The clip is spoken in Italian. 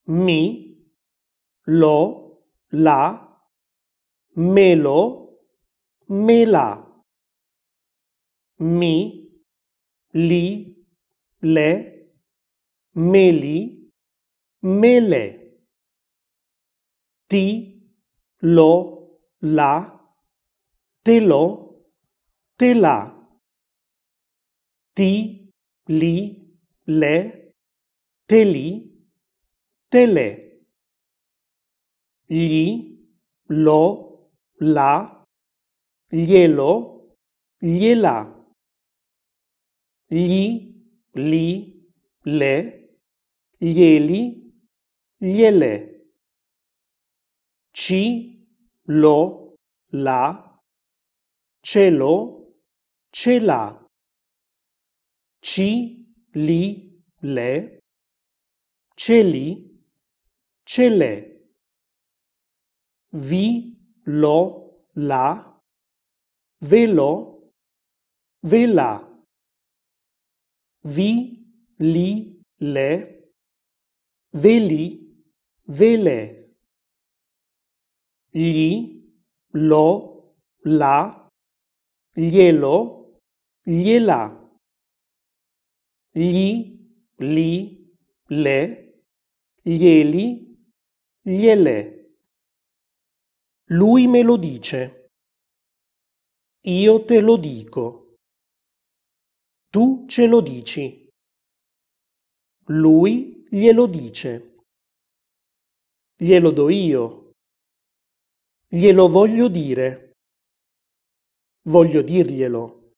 mi, lo, la, me lo, me la, mi, li, le, me li, me le, ti, lo, la, te lo, te la, ti, li, le, te li, te le, gli, lo, la, glielo, gliela, gli, li, le, glieli, gliele, ci, lo, la, cielo, ce l'ha, ci, li, le, celi, ce l'è, vi, lo, la, ve lo, ve la, vi, li, le, ve li, ve le, gli, lo, la, glielo, gliela, gli, li, le, glieli, gliele. Lui me lo dice. Io te lo dico. Tu ce lo dici. Lui glielo dice. Glielo do io. Glielo voglio dire. Voglio dirglielo.